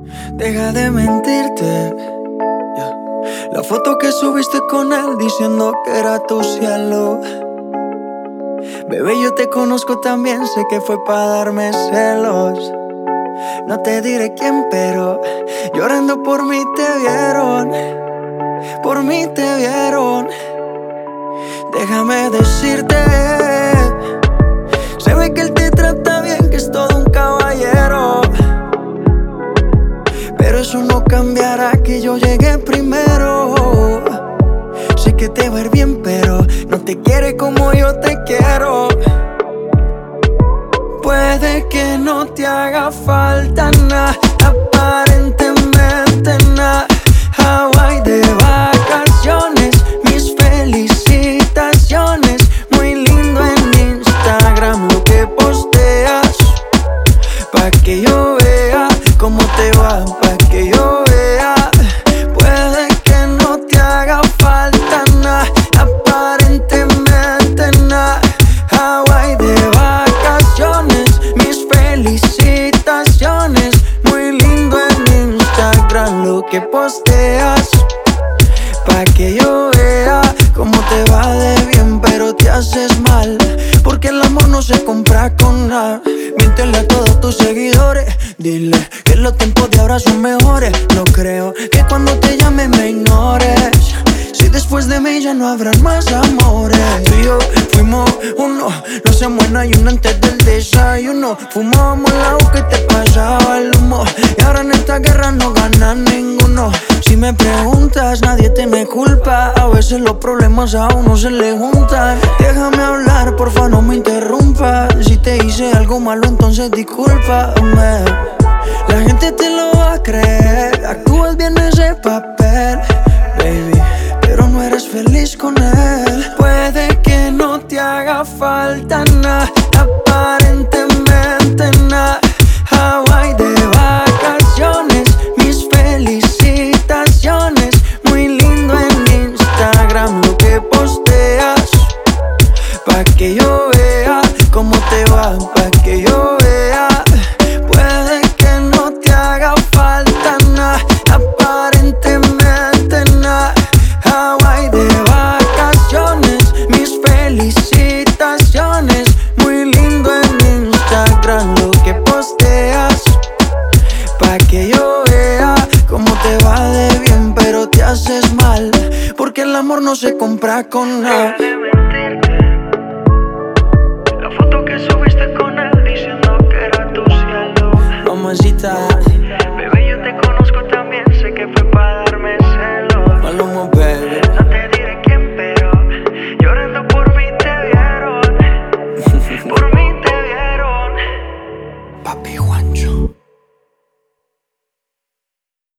Deja de mentirte, yeah. La foto que subiste con él diciendo que era tu cielo. Bebé, yo te conozco también, sé que fue para darme celos. No te diré quién, pero llorando por mí te vieron. Por mí te vieron. Déjame decirte, se ve que él te trata bien, que es todo un caballero. Pero eso no cambiará que yo llegué primero. Sé que te va a ir bien, pero no te quiere como yo te quiero. Puede que no te haga falta nada, aparentemente nada. Hawaii de vacaciones, mis felicitaciones. Muy lindo en Instagram lo que posteas, pa' que yo vea cómo te va, pa' que yo vea. Puede que no te haga falta nada, aparentemente nada. Hawaii de vacaciones, mis felicitaciones. Muy lindo en Instagram lo que posteas, pa' que yo vea cómo te va de bien, pero te haces mal, porque el amor no se compra con nada. Miéntele a todos tus seguidores, dile que los tiempos de ahora son mejores. No creo que cuando te llame me ignores, si después de mí ya no habrán más amores. Tú y yo fuimos uno, no se muera y uno antes del desayuno. Fumábamos el agua que te pasaba el humo, y ahora en esta guerra no gana ninguno. Si me preguntas, nadie tiene culpa, a veces los problemas a uno se le juntan. Déjame hablar, porfa, no me interrumpas. Si te hice algo malo, entonces discúlpame. La gente te lo va a creer, actúas bien ese papel, baby, pero no eres feliz con él. Puede que no te haga falta nada, aparentemente nada. Hawaii de vacaciones, mis felicitaciones. Muy lindo en Instagram lo que posteas, pa' que yo vea cómo te va, pa' que yo vea. Puede que no te haga falta nada, aparentemente nada. Hawaii de vacaciones, mis felicitaciones. Muy lindo en Instagram lo que posteas, pa' que yo vea cómo te va de bien, pero te haces mal, porque el amor no se compra con nada. La foto que subiste con él diciendo que era tu cielo. Mamacita.